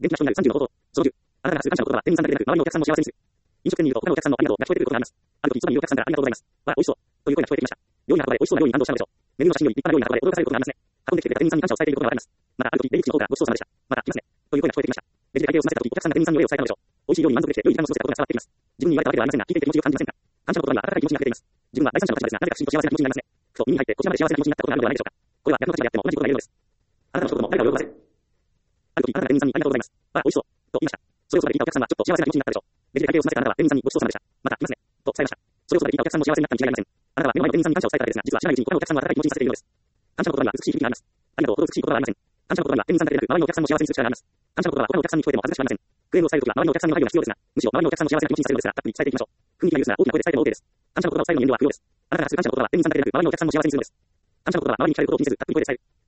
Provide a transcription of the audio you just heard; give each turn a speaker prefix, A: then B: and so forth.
A: 元気な人になる30の方法。その10。あなたが数感謝の言葉は店員さんだけでなく、周りのお客さんも幸せにする。飲食店にいると他のお客さんのありがとうが聞こえてくることがあります。ある時、一番いいお客さんからありがとうございます。わ、美味しそう。という声が聞こえてきました。料理が運ばれ、美味しそうな料理に感動したのでしょう。メニューの写真より立派な料理が運ばれ、驚かされることがありますね。運んできてくれた店員さんに感謝を伝えていることがわかります。また、ある時、出口の方からごちそうさまでした。また、来ますね。という声が聞こえてきました。レジで会計を済ませた時、お客さんが店員さんにお礼を伝えたのでしょう。美味しい料理に満足できて、良い時間を過ごせたことが伝わってきます。自分に言われたわけではありませんが、聞いていて気持ちを感じませんか。感謝の言葉には温かい気持ちが出ています。自分は第三者の立場ですが、なぜか不思議と幸せな気持ちになりますね。ふと耳に入って、こちらまで幸せな気持ちになったことがあるのではないでしょうか。これは逆の立場であっても同じことが言えるのです。あなたの一言も誰かを喜ばせる。ある時、あなたが店員さんにありがとうございます。わ、美味しそう。と言いました。それをそばで聞いたお客さんはちょっと幸せな気持ちになったでしょう。レジで会計を済ませたあなたは店員さんにごちそうさまでした。また、来ますね。と伝えました。それをそばで聞いたお客さんも幸せになったに違いありません。あなたは目の前の店員さんに感謝を伝えただけですが、実は知らないうちに他のお客さんも温かい気持ちにさせているのです。感謝の言葉には美しい響きがあります。ありがとうほど美しい言葉はありません。感謝の言葉には店員さんだけでなく、周りのお客さんも幸せにする力があります。感謝の言葉は他のお客さんに聞こえても恥ずかしくありません。クレームを伝えるときは周りのお客さんの配慮が必要ですが、むしろ周りのお客さんも幸せな気持ちにさせるのですが、たっぷり伝えていきましょう。雰囲気がいいですが、大きな声で伝えても OK です。感謝の言葉を伝えるのに遠慮は不要です。あなたがする感謝の言葉は店員さんだけでなく、周りのお客さんも幸せにするのです。感謝の言葉は周りに聞かれることを気にせず、たっぷり声で伝える。